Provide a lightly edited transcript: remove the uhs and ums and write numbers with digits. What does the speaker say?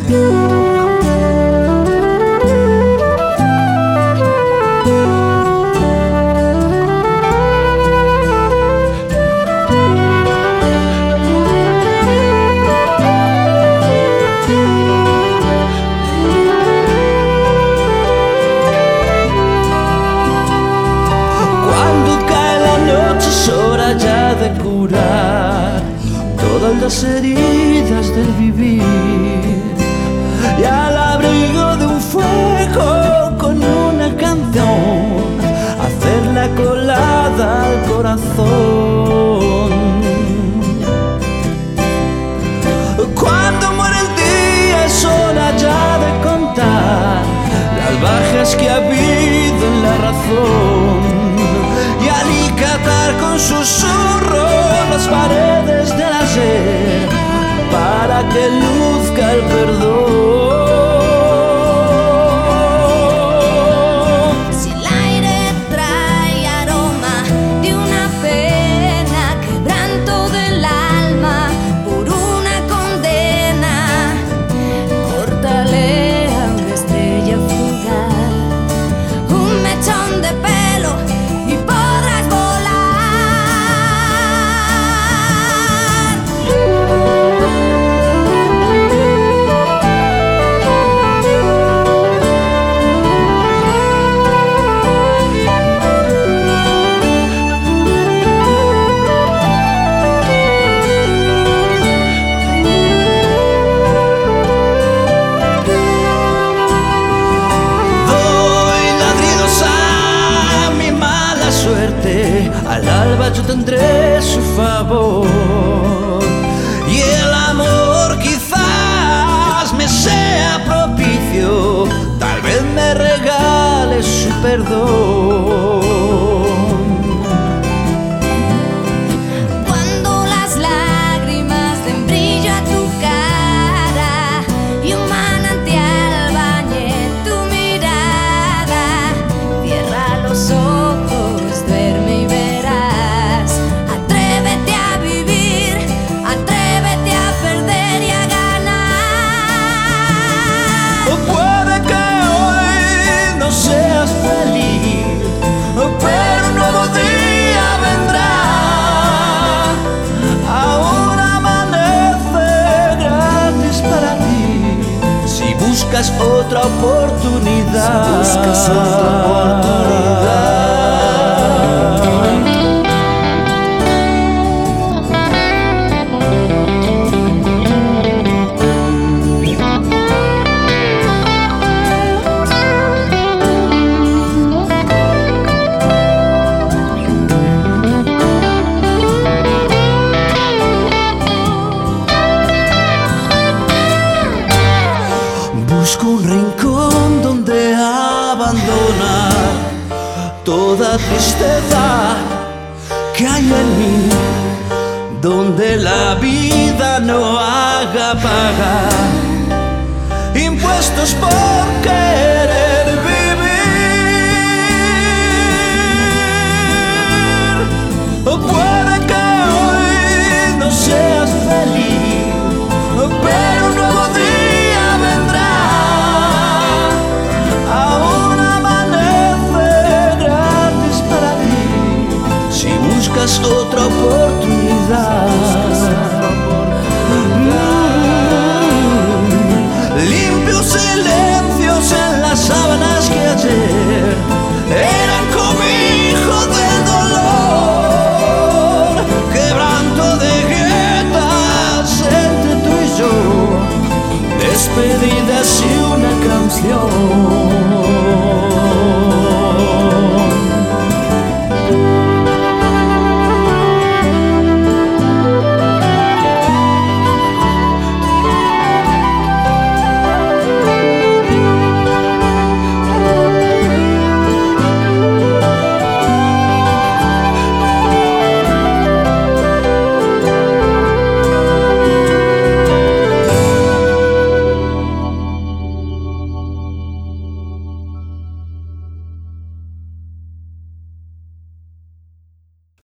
De curar todas las heridas del vivir, y al abrigo de un fuego con una canción hacerla colada al corazón. Cuando muere el día es hora ya de contar las bajas que ha habido en la razón, y alicatar con susurro las paredes del ayer para que luzca el perdón. Si el aire trae aroma de una pena, quebranto del alma por una condena, córtale a una estrella fugaz un mechón de pelo y podrás volar. Doy ladridos a mi mala suerte, al alba yo tendré su favor, y el amor quizás me sea propicio, tal vez me regale su perdón. Cuando las lágrimas den brillo a tu cara y un manantial bañe tu mirada, cierra los ojos, duerme y verás. Atrévete a vivir, atrévete a perder y a ganar. Puede que hoy no seas feliz, pero un nuevo día vendrá. Aún amanece gratis para ti si buscas otra oportunidad. Si buscas otra oportunidad. Busco un rincón donde abandonar toda tristeza que hay en mí, donde la vida no haga pagar impuestos porque